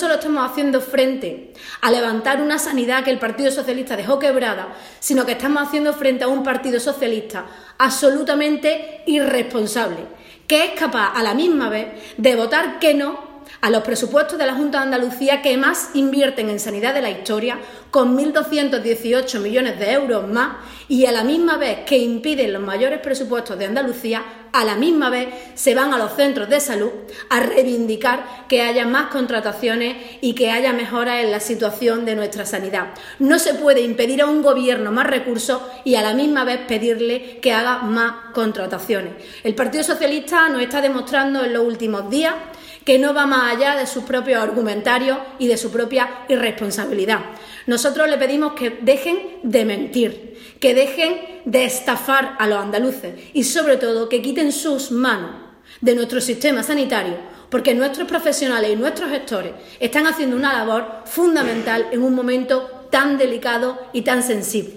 solo estamos haciendo frente a levantar una sanidad que el Partido Socialista dejó quebrada, sino que estamos haciendo frente a un Partido Socialista absolutamente irresponsable, que es capaz a la misma vez de votar que no a los presupuestos de la Junta de Andalucía, que más invierten en sanidad de la historia, con 1.218 millones de euros más, y a la misma vez que impiden los mayores presupuestos de Andalucía, a la misma vez se van a los centros de salud a reivindicar que haya más contrataciones y que haya mejoras en la situación de nuestra sanidad. No se puede impedir a un gobierno más recursos y a la misma vez pedirle que haga más contrataciones. El Partido Socialista nos está demostrando en los últimos días que no va más allá de sus propios argumentarios y de su propia irresponsabilidad. Nosotros le pedimos que dejen de mentir, que dejen de estafar a los andaluces y, sobre todo, que quiten sus manos de nuestro sistema sanitario, porque nuestros profesionales y nuestros gestores están haciendo una labor fundamental en un momento tan delicado y tan sensible.